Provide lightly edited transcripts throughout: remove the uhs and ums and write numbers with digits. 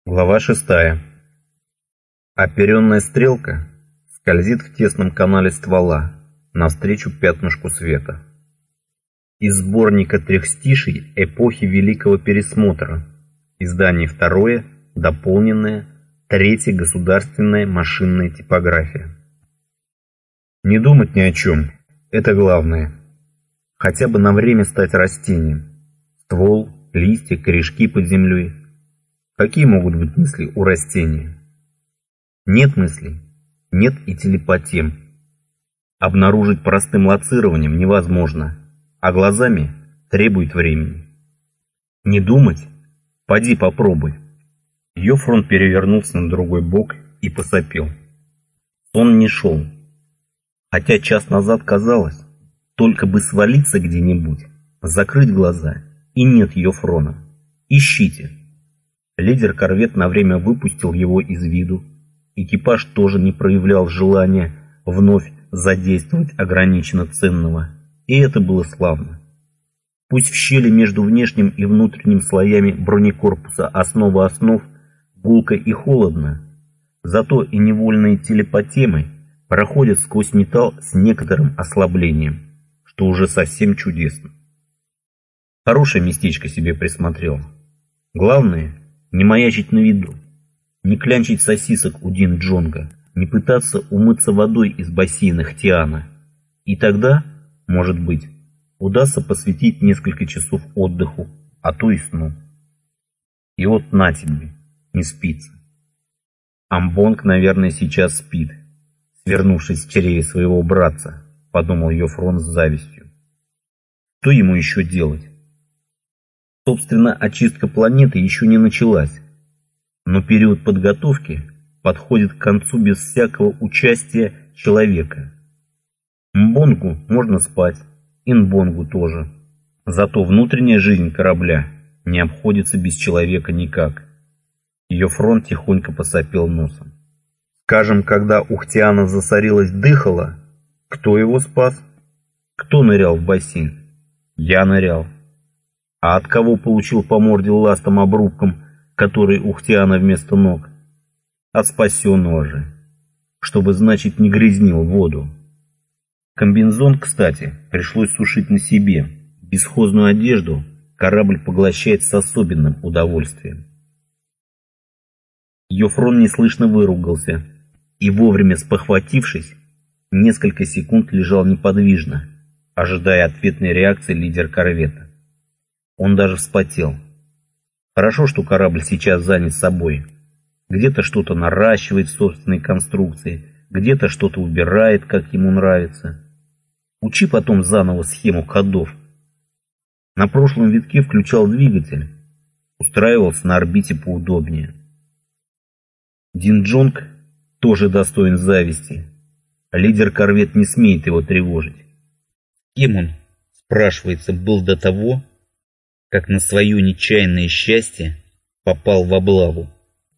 Глава 6. Оперенная стрелка скользит в тесном канале ствола навстречу пятнышку света. Из сборника трехстиший эпохи Великого Пересмотра, издание второе, дополненное, третья государственная машинная типография. Не думать ни о чем, это главное. Хотя бы на время стать растением. Ствол, листья, корешки под землей. Какие могут быть мысли у растения? Нет мыслей, нет и телепатем. Обнаружить простым лоцированием невозможно, а глазами требует времени. Не думать? Поди попробуй. Йофрон перевернулся на другой бок и посопел. Сон не шел. Хотя час назад казалось, только бы свалиться где-нибудь, закрыть глаза, и нет Йофрона. Ищите. Лидер-корвет на время выпустил его из виду. Экипаж тоже не проявлял желания вновь задействовать ограниченно ценного. И это было славно. Пусть в щели между внешним и внутренним слоями бронекорпуса основа основ гулко и холодно, зато и невольные телепатемы проходят сквозь металл с некоторым ослаблением, что уже совсем чудесно. Хорошее местечко себе присмотрел. Главное — не маячить на виду, не клянчить сосисок у Дин Джонга, не пытаться умыться водой из бассейна Хтиана. И тогда, может быть, удастся посвятить несколько часов отдыху, а то и сну. И вот на тебе, не спится. Амбонг, наверное, сейчас спит, свернувшись в чреве своего братца, подумал Йофрон с завистью. Что ему еще делать? Собственно, очистка планеты еще не началась, но период подготовки подходит к концу без всякого участия человека. Мбонгу можно спать, и Нбонгу тоже. Зато внутренняя жизнь корабля не обходится без человека никак. Йофрон тихонько посопел носом. Скажем, когда у Хтиана засорилось дыхало, кто его спас? Кто нырял в бассейн? Я нырял. А от кого получил по морде ластом обрубком, который у Хтиана вместо ног? От спасенного же, чтобы, значит, не грязнил воду. Комбинезон, кстати, пришлось сушить на себе. Бесхозную одежду корабль поглощает с особенным удовольствием. Йофрон неслышно выругался и, вовремя спохватившись, несколько секунд лежал неподвижно, ожидая ответной реакции лидер-корвета. Он даже вспотел. Хорошо, что корабль сейчас занят собой. Где-то что-то наращивает в собственной конструкции, где-то что-то убирает, как ему нравится. Учи потом заново схему ходов. На прошлом витке включал двигатель, устраивался на орбите поудобнее. Дин Джонг тоже достоин зависти. Лидер-корвет не смеет его тревожить. Кем он, спрашивается, был до того, как на свое нечаянное счастье попал в облаву?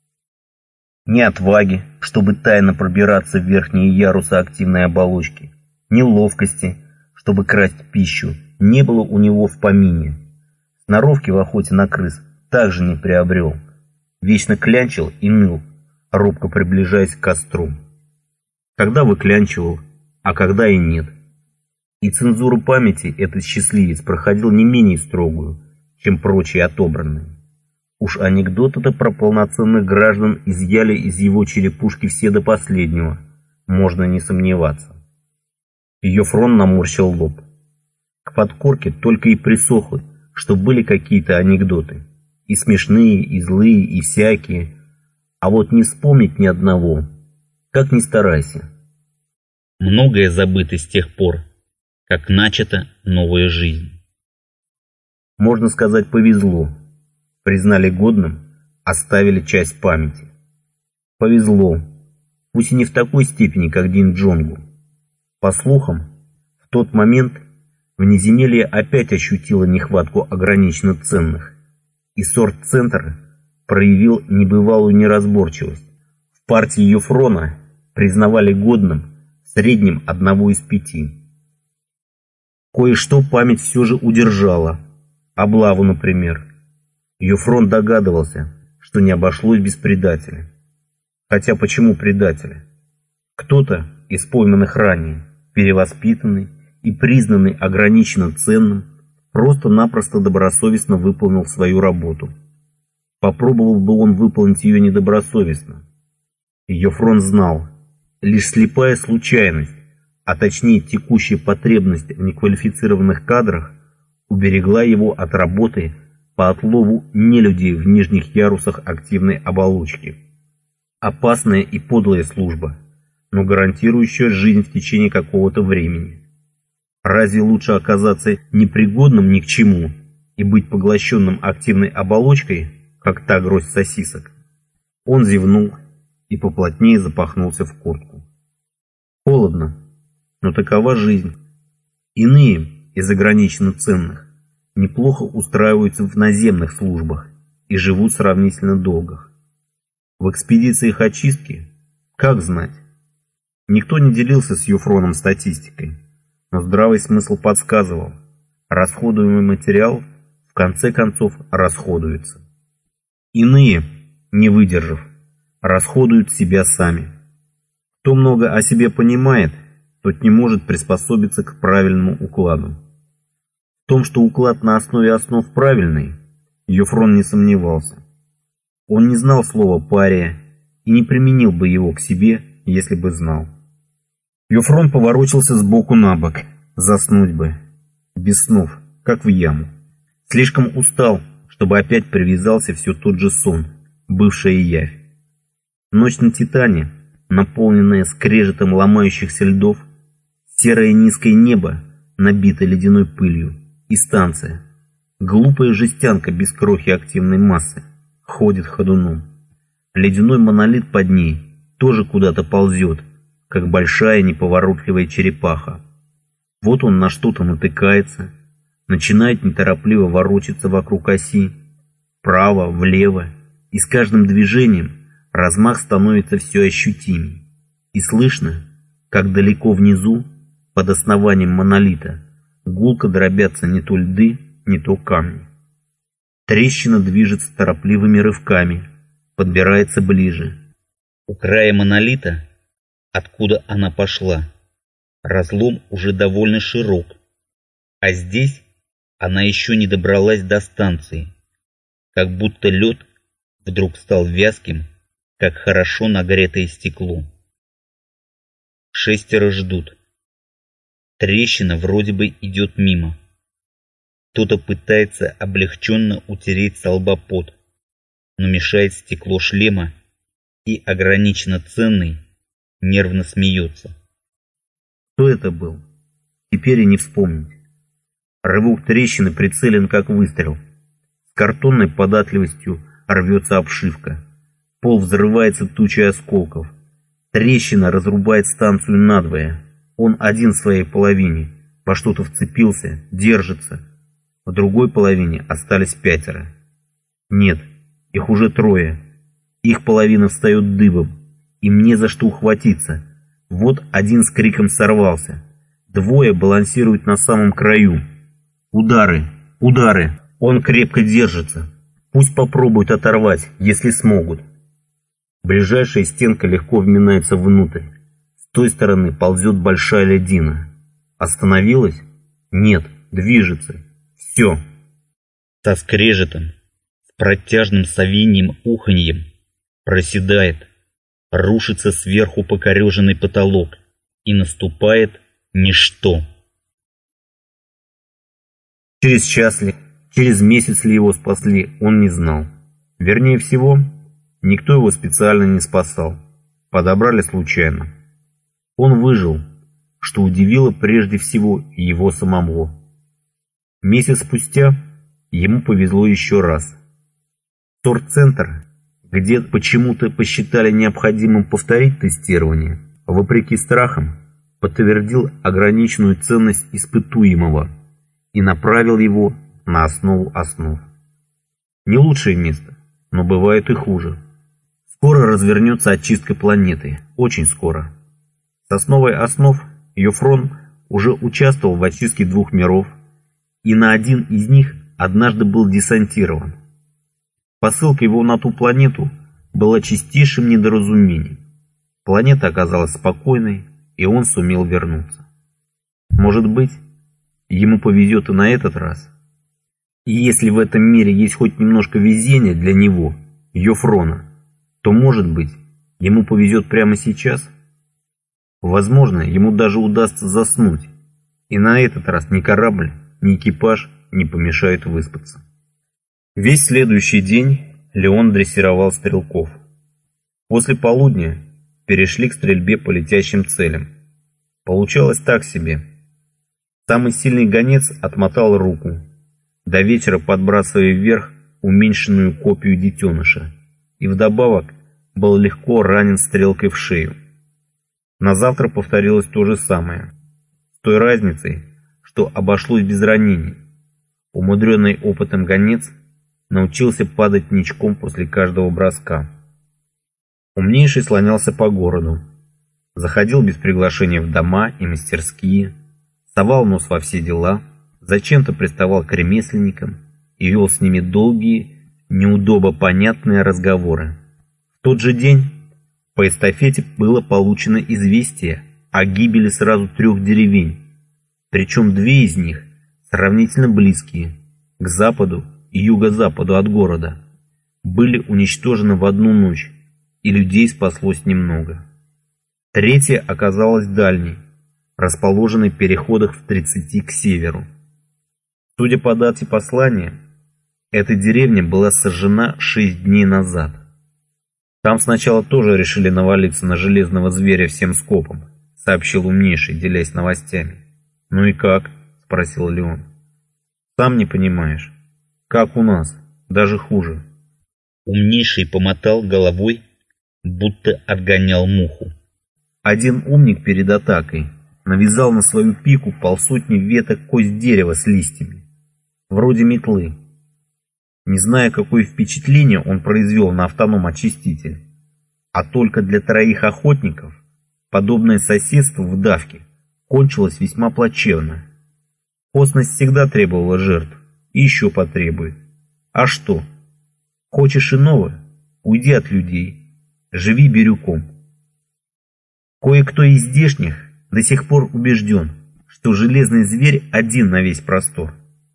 Ни отваги, чтобы тайно пробираться в верхние ярусы активной оболочки, ни ловкости, чтобы красть пищу, не было у него в помине. Сноровки в охоте на крыс также не приобрел. Вечно клянчил и ныл, робко приближаясь к костру. Когда выклянчивал, а когда и нет. И цензуру памяти этот счастливец проходил не менее строгую, чем прочие отобранные. Уж анекдоты-то про полноценных граждан изъяли из его черепушки все до последнего, можно не сомневаться. Йофрон наморщил лоб. К подкорке только и присохло, что были какие-то анекдоты. И смешные, и злые, и всякие. А вот не вспомнить ни одного, как ни старайся. Многое забыто с тех пор, как начата новая жизнь. Можно сказать, повезло. Признали годным, оставили часть памяти. Повезло, пусть и не в такой степени, как Дин Джонгу. По слухам, в тот момент внеземелье опять ощутило нехватку ограниченно ценных, и сорт-центр проявил небывалую неразборчивость. В партии Йофрона признавали годным в среднем 1 из 5. Кое-что память все же удержала. Облаву, например. Йофрон догадывался, что не обошлось без предателя. Хотя почему предателя? Кто-то из пойманных ранее, перевоспитанный и признанный ограниченно ценным, просто-напросто добросовестно выполнил свою работу. Попробовал бы он выполнить ее недобросовестно. Йофрон знал, лишь слепая случайность, а точнее текущая потребность в неквалифицированных кадрах, уберегла его от работы по отлову нелюдей в нижних ярусах активной оболочки. Опасная и подлая служба, но гарантирующая жизнь в течение какого-то времени. Разве лучше оказаться непригодным ни к чему и быть поглощенным активной оболочкой, как та гроздь сосисок? Он зевнул и поплотнее запахнулся в куртку. Холодно, но такова жизнь. Иные из ограниченно ценных неплохо устраиваются в наземных службах и живут сравнительно долго. В экспедициях очистки, как знать? Никто не делился с Йофроном статистикой, но здравый смысл подсказывал, расходуемый материал в конце концов расходуется. Иные, не выдержав, расходуют себя сами. Кто много о себе понимает, тот не может приспособиться к правильному укладу. В том, что уклад на основе основ правильный, Йофрон не сомневался. Он не знал слова «пария» и не применил бы его к себе, если бы знал. Йофрон поворочился сбоку на бок, заснуть бы, без снов, как в яму. Слишком устал, чтобы опять привязался все тот же сон, бывшая явь. Ночь на Титане, наполненная скрежетом ломающихся льдов, серое низкое небо, набитое ледяной пылью, и станция, глупая жестянка без крохи активной массы, ходит ходуном. Ледяной монолит под ней тоже куда-то ползет, как большая неповоротливая черепаха. Вот он на что-то натыкается, начинает неторопливо ворочаться вокруг оси, вправо, влево, и с каждым движением размах становится все ощутимее. И слышно, как далеко внизу, под основанием монолита, гулко дробятся не то льды, не то камни. Трещина движется торопливыми рывками, подбирается ближе. У края монолита, откуда она пошла, разлом уже довольно широк, а здесь она еще не добралась до станции, как будто лед вдруг стал вязким, как хорошо нагретое стекло. 6 ждут. Трещина вроде бы идет мимо. Кто-то пытается облегченно утереть со лба пот, но мешает стекло шлема, и ограниченно ценный нервно смеется. Кто это был? Теперь и не вспомнить. Рывок трещины прицелен как выстрел. С картонной податливостью рвется обшивка. Пол взрывается тучей осколков. Трещина разрубает станцию надвое. Он один в своей половине, во что-то вцепился, держится. В другой половине остались 5. Нет, их уже 3. Их половина встает дыбом. Им не за что ухватиться. Вот один с криком сорвался. 2 балансируют на самом краю. Удары, удары. Он крепко держится. Пусть попробуют оторвать, если смогут. Ближайшая стенка легко вминается внутрь. С той стороны ползет большая льдина. Остановилась? Нет, движется. Все. Со скрежетом, с протяжным совиньим уханьем проседает, рушится сверху покореженный потолок, и наступает ничто. Через час ли, через месяц ли его спасли, он не знал. Вернее всего, никто его специально не спасал. Подобрали случайно. Он выжил, что удивило прежде всего его самого. Месяц спустя ему повезло еще раз. Торцентр, где почему-то посчитали необходимым повторить тестирование, вопреки страхам, подтвердил ограниченную ценность испытуемого и направил его на основу основ. Не лучшее место, но бывает и хуже. Скоро развернется очистка планеты, очень скоро. С основой основ Йофрон уже участвовал в очистке 2 миров, и на один из них однажды был десантирован. Посылка его на ту планету была чистейшим недоразумением. Планета оказалась спокойной, и он сумел вернуться. Может быть, ему повезет и на этот раз. И если в этом мире есть хоть немножко везения для него, Йофрона, то, может быть, ему повезет прямо сейчас. Возможно, ему даже удастся заснуть, и на этот раз ни корабль, ни экипаж не помешают выспаться. Весь следующий день Леон дрессировал стрелков. После полудня перешли к стрельбе по летящим целям. Получалось так себе. Самый сильный гонец отмотал руку, до вечера подбрасывая вверх уменьшенную копию детеныша, и вдобавок был легко ранен стрелкой в шею. На завтра повторилось то же самое, с той разницей, что обошлось без ранений. Умудренный опытом гонец научился падать ничком после каждого броска. Умнейший слонялся по городу, заходил без приглашения в дома и мастерские, совал нос во все дела, зачем-то приставал к ремесленникам и вел с ними долгие, неудобопонятные разговоры. В тот же день по эстафете было получено известие о гибели сразу 3 деревень, причем 2 из них сравнительно близкие, к западу и юго-западу от города, были уничтожены в одну ночь, и людей спаслось немного. 3-я оказалась дальней, расположенной в переходах в 30 к северу. Судя по дате послания, эта деревня была сожжена 6 дней назад. Там сначала тоже решили навалиться на железного зверя всем скопом, сообщил умнейший, делясь новостями. Ну и как? Спросил Леон. Сам не понимаешь. Как у нас, даже хуже. Умнейший помотал головой, будто отгонял муху. Один умник перед атакой навязал на свою пику 150 веток кость дерева с листьями, вроде метлы. Не зная, какое впечатление он произвел на автоном-очиститель, а только для 3 охотников подобное соседство в давке кончилось весьма плачевно. Косность всегда требовала жертв и еще потребует. А что? Хочешь иного? Уйди от людей, живи бирюком. Кое-кто из здешних до сих пор убежден, что железный зверь один на весь простор.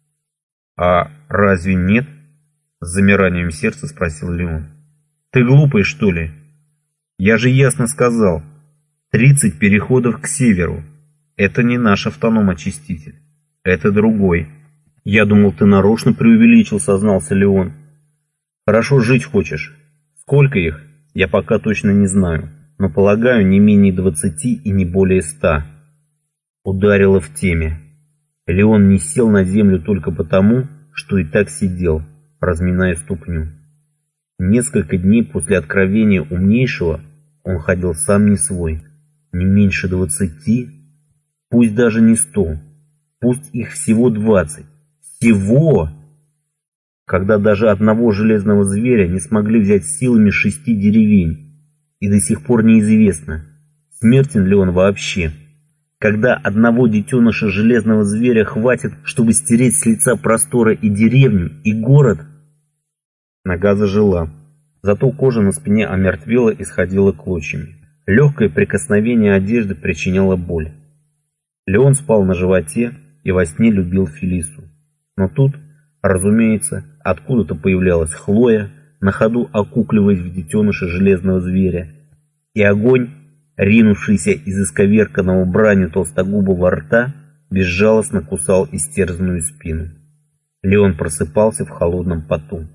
А разве нет? С замиранием сердца спросил Леон. Ты глупый, что ли? Я же ясно сказал, 30 переходов к северу. Это не наш автоном-очиститель. Это другой. Я думал, ты нарочно преувеличил, сознался Леон. Хорошо жить хочешь. Сколько их, я пока точно не знаю, но полагаю, не менее 20 и не более 100. Ударило в теме. Леон не сел на землю только потому, что и так сидел, разминая ступню. Несколько дней после откровения умнейшего он ходил сам не свой. Не меньше 20, пусть даже не 100, пусть их всего 20. Всего! Когда даже одного железного зверя не смогли взять силами 6 деревень, и до сих пор неизвестно, смертен ли он вообще. Когда одного детеныша железного зверя хватит, чтобы стереть с лица простора и деревню, и город. Нога зажила, зато кожа на спине омертвела и сходила клочьями. Легкое прикосновение одежды причиняло боль. Леон спал на животе и во сне любил Фелису. Но тут, разумеется, откуда-то появлялась Хлоя, на ходу окукливаясь в детеныша железного зверя, и огонь, ринувшийся из исковерканного бранью толстогубого рта, безжалостно кусал истерзанную спину. Леон просыпался в холодном поту.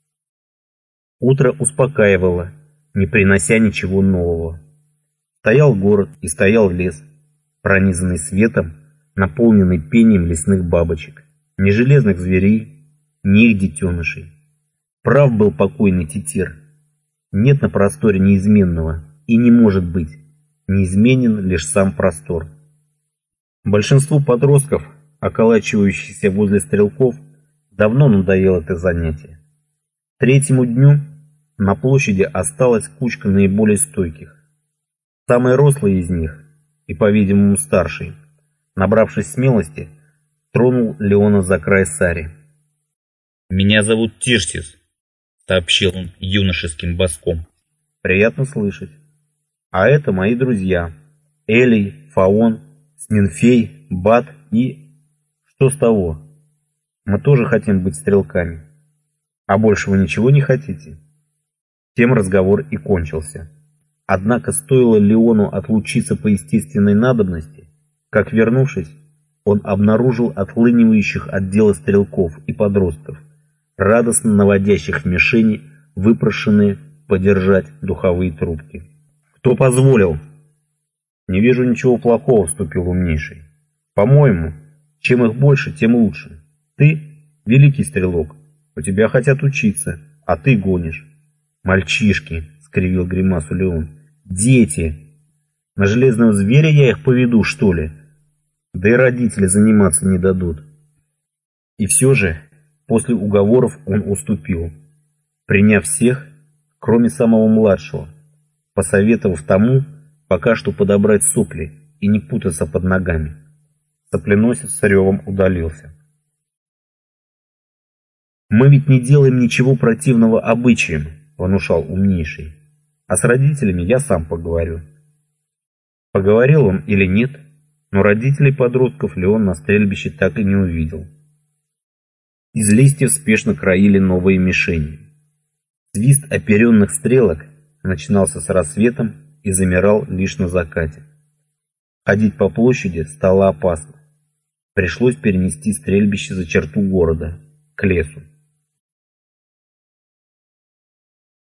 Утро успокаивало, не принося ничего нового. Стоял город и стоял лес, пронизанный светом, наполненный пением лесных бабочек, ни железных зверей, ни их детенышей. Прав был покойный Титир. Нет на просторе неизменного, и не может быть. Неизменен лишь сам простор. Большинству подростков, околачивающихся возле стрелков, давно надоело это занятие. К 3-му дню на площади осталась кучка наиболее стойких. Самый рослый из них, и, по-видимому, старший, набравшись смелости, тронул Леона за край сари. «Меня зовут Тирсис», сообщил он юношеским баском. Приятно слышать. А это мои друзья. Элей, Фаон, Сменфей, Бат и... Что с того? Мы тоже хотим быть стрелками. А больше вы ничего не хотите? Тем разговор и кончился. Однако стоило Леону отлучиться по естественной надобности, как, вернувшись, он обнаружил отлынивающих от дела стрелков и подростков, радостно наводящих в мишени выпрошенные подержать духовые трубки. «Кто позволил?» «Не вижу ничего плохого», — вступил умнейший. «По-моему, чем их больше, тем лучше. Ты — великий стрелок, у тебя хотят учиться, а ты гонишь». «Мальчишки», — скривил гримасу Леон, — «дети. На железного зверя я их поведу, что ли? Да и родители заниматься не дадут». И все же, после уговоров он уступил, приняв всех, кроме самого младшего, посоветовав тому пока что подобрать сопли и не путаться под ногами. Сопленосец с ревом удалился. «Мы ведь не делаем ничего противного обычаям», — внушал умнейший. «А с родителями я сам поговорю». Поговорил он или нет, но родителей подростков Леон на стрельбище так и не увидел. Из листьев спешно краили новые мишени. Свист оперенных стрелок начинался с рассветом и замирал лишь на закате. Ходить по площади стало опасно. Пришлось перенести стрельбище за черту города, к лесу.